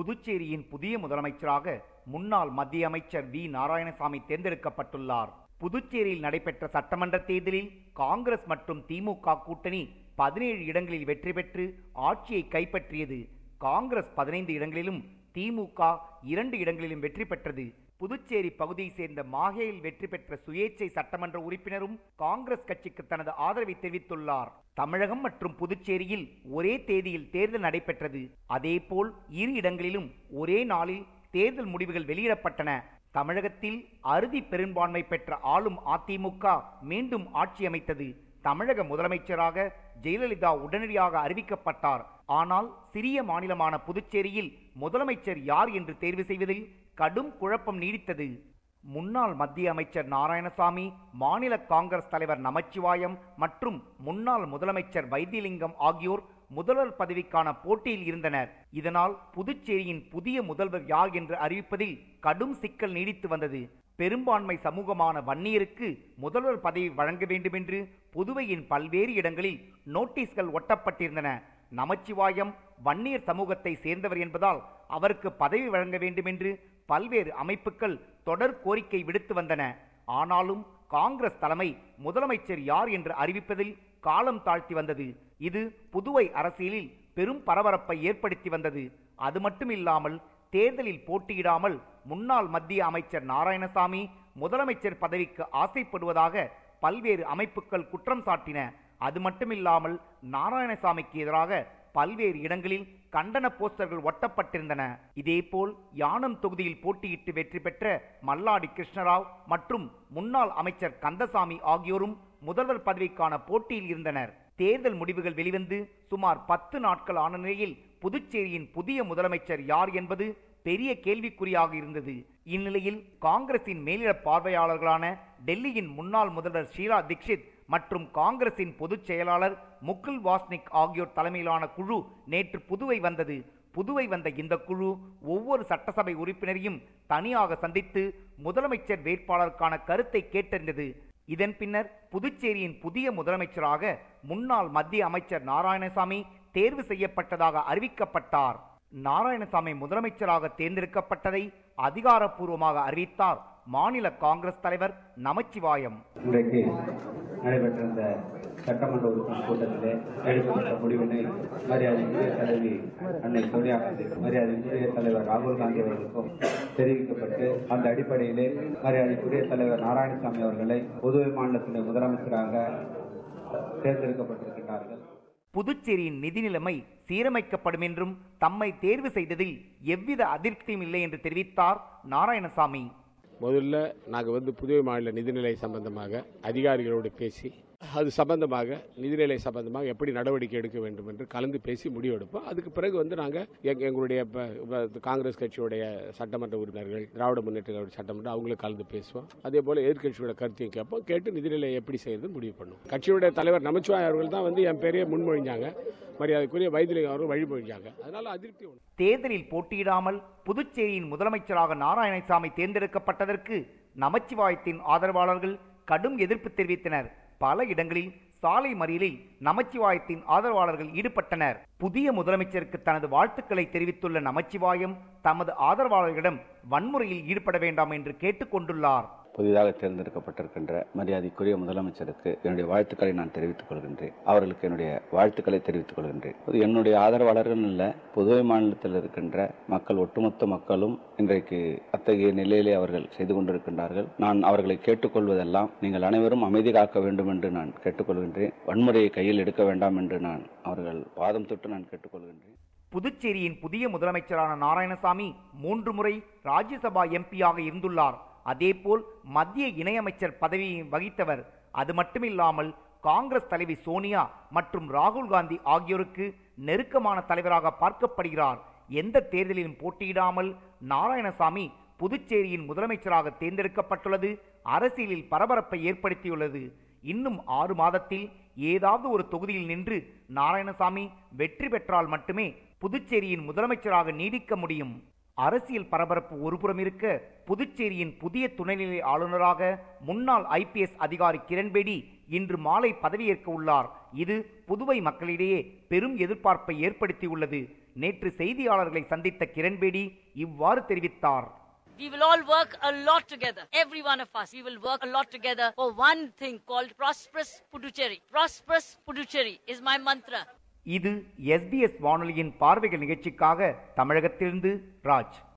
புதுச்சேரியின் புதிய முதலமைச்சராக முன்னாள் மத்திய அமைச்சர் வி நாராயணசாமி தேர்ந்தெடுக்கப்பட்டுள்ளார். புதுச்சேரியில் நடைபெற்ற சட்டமன்ற தேர்தலில் காங்கிரஸ் மற்றும் திமுக கூட்டணி 17 இடங்களில் வெற்றி பெற்று ஆட்சியை கைப்பற்றியது. காங்கிரஸ் 15 இடங்களிலும் திமுக 2 இடங்களிலும் வெற்றி பெற்றது. புதுச்சேரி பகுதியை சேர்ந்த மாஹேயில் வெற்றி பெற்ற சுயேட்சை சட்டமன்ற உறுப்பினரும் காங்கிரஸ் கட்சிக்கு தனது ஆதரவை தெரிவித்துள்ளார். தமிழகம் மற்றும் புதுச்சேரியில் ஒரே தேதியில் தேர்தல் நடைபெற்றது. அதேபோல் 2 இடங்களிலும் ஒரே நாளில் தேர்தல் முடிவுகள் வெளியிடப்பட்டன. தமிழகத்தில் அறுதி பெரும்பான்மை பெற்ற ஆளும் அதிமுக மீண்டும் ஆட்சி அமைத்தது. தமிழக முதலமைச்சராக ஜெயலலிதா உடனடியாக அறிவிக்கப்பட்டார். ஆனால் சிறிய மாநிலமான புதுச்சேரியில் முதலமைச்சர் யார் என்று தேர்வு செய்வதில் கடும் குழப்பம் நீடித்தது. முன்னாள் மத்திய அமைச்சர் நாராயணசாமி, மாநில காங்கிரஸ் தலைவர் நமச்சிவாயம் மற்றும் முன்னாள் முதலமைச்சர் வைத்திலிங்கம் ஆகியோர் முதல்வர் பதவிக்கான போட்டியில் இருந்தனர். இதனால் புதுச்சேரியின் புதிய முதல்வர் யார் என்று அறிவிப்பதில் கடும் சிக்கல் நீடித்து வந்தது. பெரும்பான்மை சமூகமான வன்னியருக்கு முதல்வர் பதவி வழங்க வேண்டும் என்று புதுவையின் பல்வேறு இடங்களில் நோட்டீஸ்கள் ஒட்டப்பட்டிருந்தன. நமச்சிவாயம் வன்னியர் சமூகத்தை சேர்ந்தவர் என்பதால் அவருக்கு பதவி வழங்க வேண்டும் என்று பல்வேறு அமைப்புகள் தொடர் கோரிக்கை விடுத்து வந்தன. ஆனாலும் காங்கிரஸ் தலைமை முதலமைச்சர் யார் என்று அறிவிப்பதில் காலம் தாழ்த்தி வந்தது. இது புதுவை அரசியலில் பெரும் பரபரப்பை ஏற்படுத்தி வந்தது. அது மட்டுமில்லாமல் தேர்தலில் போட்டியிடாமல் முன்னாள் மத்திய அமைச்சர் நாராயணசாமி முதலமைச்சர் பதவிக்கு ஆசைப்படுவதாக பல்வேறு அமைப்புகள் குற்றம் சாட்டின. அது மட்டுமில்லாமல் நாராயணசாமிக்கு எதிராக பல்வேறு இடங்களில் கண்டன போஸ்டர்கள் ஒட்டப்பட்டிருந்தன. இதேபோல் யானம் தொகுதியில் போட்டியிட்டு வெற்றி பெற்ற மல்லாடி கிருஷ்ணராவ் மற்றும் முன்னாள் அமைச்சர் கந்தசாமி ஆகியோரும் முதல்வர் பதவிக்கான போட்டியில் இருந்தனர். தேர்தல் முடிவுகள் வெளிவந்து சுமார் 10 நாட்கள் ஆன நிலையில் புதுச்சேரியின் புதிய முதலமைச்சர் யார் என்பது பெரிய கேள்விக்குறியாக இருந்தது. இந்நிலையில் காங்கிரசின் மேலிட பார்வையாளர்களான டெல்லியின் முன்னாள் முதல்வர் ஷீலா தீக்ஷித் மற்றும் காங்கிரசின் பொதுச் செயலாளர் முகுல் வாஸ்னிக் ஆகியோர் தலைமையிலான குழு நேற்று புதுவை வந்தது. புதுவை வந்த இந்த குழு ஒவ்வொரு சட்டசபை உறுப்பினரையும் தனியாக சந்தித்து முதலமைச்சர் வேட்பாளருக்கான கருத்தை கேட்டறிந்தது. இதன் பின்னர் புதுச்சேரியின் புதிய முதலமைச்சராக முன்னாள் மத்திய அமைச்சர் நாராயணசாமி தேர்வு செய்யப்பட்டதாக அறிவிக்கப்பட்டார். நாராயணசாமி முதலமைச்சராக தேர்ந்தெடுக்கப்பட்டதை அதிகாரப்பூர்வமாக அறிவித்தார் மாநில காங்கிரஸ் தலைவர் நமச்சிவாயம். இன்றைக்கு நடைபெற்ற இந்த சட்டமன்ற உறுப்பினர் கூட்டத்திலே எடுக்கப்பட்ட முடிவினை மரியாதைக்குரிய தலைவி அன்னை சோனியா காந்தி, மரியாதைக்குரிய தலைவர் ராகுல் காந்தி அவர்களுக்கும் தெரிவிக்கப்பட்டு அந்த அடிப்படையிலே மரியாதைக்குரிய தலைவர் நாராயணசாமி அவர்களை புதுவை மாநிலத்தின் முதலமைச்சராக தேர்ந்தெடுக்கப்பட்டிருக்கிறார்கள். புதுச்சேரியின் நிதி நிலைமை சீரமைக்கப்படும் என்றும் தம்மை தேர்வு செய்ததில் எவ்வித அதிருப்தியும் இல்லை என்று தெரிவித்தார் நாராயணசாமி. முதல்ல நாங்கள் புதுவை மாநில நிதிநிலை சம்பந்தமாக அதிகாரிகளோடு பேசி அது சம்பந்தமாக நிதிநிலை சம்பந்தமாக எப்படி நடவடிக்கை எடுக்க வேண்டும் என்று கலந்து பேசி முடிவெடுப்போம். அதுக்கு பிறகு நாங்கள் எங்களுடைய காங்கிரஸ் கட்சியுடைய சட்டமன்ற உறுப்பினர்கள், திராவிட முன்னேற்ற கழக சட்டமன்ற அவங்களுக்கு கலந்து பேசுவோம். அதே போல எதிர்கட்சியோட கருத்தையும் கேட்போம். கேட்டு நிதிநிலை எப்படி செய்யறது முடிவு பண்ணுவோம். கட்சியுடைய தலைவர் நமச்சிவாயம் அவர்கள் தான் என் பெரிய முன்மொழிஞ்சாங்க. மரியாதைக்குரிய வைத்திலிங்கம் அவர்கள் வழிமொழிஞ்சாங்க. அதனால அதிருப்தி. தேர்தலில் போட்டியிடாமல் புதுச்சேரியின் முதலமைச்சராக நாராயணசாமி தேர்ந்தெடுக்கப்பட்டதற்கு நமச்சிவாயத்தின் ஆதரவாளர்கள் கடும் எதிர்ப்பு தெரிவித்தனர். பல இடங்களில் சாலை மறியலில் நமச்சிவாயத்தின் ஆதரவாளர்கள் ஈடுபட்டனர். புதிய முதலமைச்சருக்கு தனது வாழ்த்துக்களை தெரிவித்துள்ள நமச்சிவாயம் தமது ஆதரவாளர்களிடம் வன்முறையில் ஈடுபட வேண்டாம் என்று கேட்டுக் கொண்டுள்ளார். புதிதாக தேர்ந்தெடுக்கப்பட்டிருக்கின்ற மரியாதைக்குரிய முதலமைச்சருக்கு என்னுடைய வாழ்த்துக்களை நான் தெரிவித்துக் கொள்கின்றேன். அவர்களுக்கு என்னுடைய வாழ்த்துக்களை தெரிவித்துக் கொள்கின்றேன். என்னுடைய ஆதரவாளர்கள் அல்ல, புதுவை மாநிலத்தில் இருக்கின்ற மக்கள், ஒட்டுமொத்த மக்களும் இன்றைக்கு அத்தகைய நிலையிலே அவர்கள் செய்து கொண்டிருக்கின்றார்கள். நான் அவர்களை கேட்டுக்கொள்வதெல்லாம் நீங்கள் அனைவரும் அமைதி காக்க வேண்டும் என்று நான் கேட்டுக்கொள்கின்றேன். வன்முறையை கையில் எடுக்க வேண்டாம் என்று நான் அவர்கள் பாதம் தொட்டு நான் கேட்டுக்கொள்கின்றேன். புதுச்சேரியின் புதிய முதலமைச்சரான நாராயணசாமி 3 முறை ராஜ்யசபா எம்பியாக இருந்துள்ளார். அதேபோல் மத்திய இணையமைச்சர் பதவியை வகித்தவர். அது மட்டுமில்லாமல் காங்கிரஸ் தலைவி சோனியா மற்றும் ராகுல் காந்தி ஆகியோருக்கு நெருக்கமான தலைவராக பார்க்கப்படுகிறார். எந்த தேர்தலிலும் போட்டியிடாமல் நாராயணசாமி புதுச்சேரியின் முதலமைச்சராக தேர்ந்தெடுக்கப்பட்டுள்ளது அரசியலில் பரபரப்பை ஏற்படுத்தியுள்ளது. இன்னும் 6 மாதத்தில் ஏதாவது ஒரு தொகுதியில் நின்று நாராயணசாமி வெற்றி பெற்றால் மட்டுமே புதுச்சேரியின் முதலமைச்சராக நீடிக்க முடியும். அரசியல் பரபரப்பு ஒருபுறம் இருக்க, புதுச்சேரியின் புதிய துணைநிலை ஆளுநராக முன்னாள் IPS அதிகாரி கிரண்பேடி இன்று மாலை பதவியேற்க உள்ளார். இது புதுவை மக்களிடையே பெரும் எதிர்பார்ப்பை ஏற்படுத்தியுள்ளது. நேற்று செய்தியாளர்களை சந்தித்த கிரண்பேடி இவ்வாறு தெரிவித்தார். We will all work a lot together. Every one of us, we will work a lot together for one thing called Prosperous Puducherry. Prosperous Puducherry is my mantra. இது SBS வானொலியின் பார்வைகள் நிகழ்ச்சிக்காக தமிழகத்திலிருந்து ராஜ்.